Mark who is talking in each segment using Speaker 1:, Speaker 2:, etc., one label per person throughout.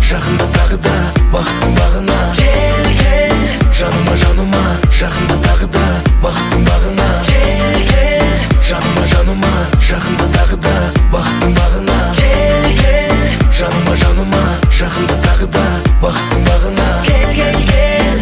Speaker 1: жақында тағы да бақыттың бағына. Кел, кел, жаныма, жаныма, жақында тағы да бақыттың бағына. Кел, кел, жаныма, жаныма, жақында тағы да бақыттың бағына. Кел, кел, жаныма, жаныма, жақында тағы да бақыттың бағына. Кел, кел, кел.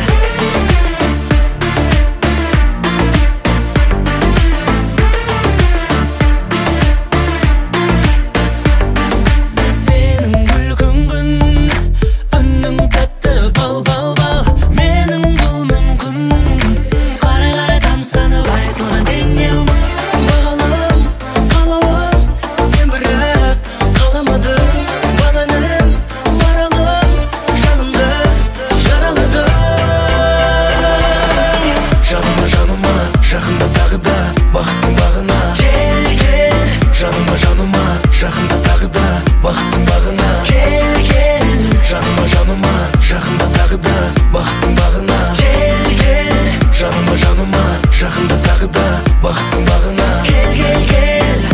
Speaker 1: Жақында тағы да бақыттың бағына. Кел, кел, жаныма, жаныма, жақында тағы да бақыттың бағына. Кел, кел, жаныма, жаныма, жақында тағы да бақыттың бағына. Кел, кел, жаныма, жаныма, жақында тағы да бақыттың бағына. Кел, кел, кел.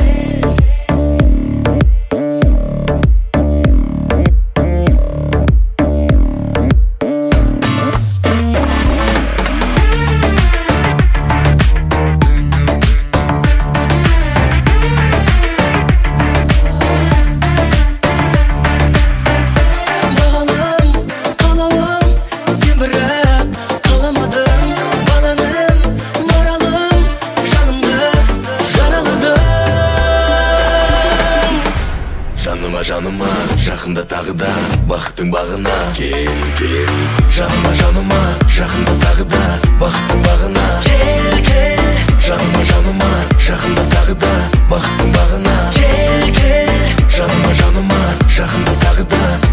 Speaker 1: Жаныма, жаныма, жақында тағы да бақыттың бағына. Кел, кел, жаныма, жаныма, жақында тағы да бақыттың бағына. Кел, кел, жаныма, жаныма, жақында тағы да бақыттың бағына. Кел, кел, жаныма, жаныма, жақында тағы да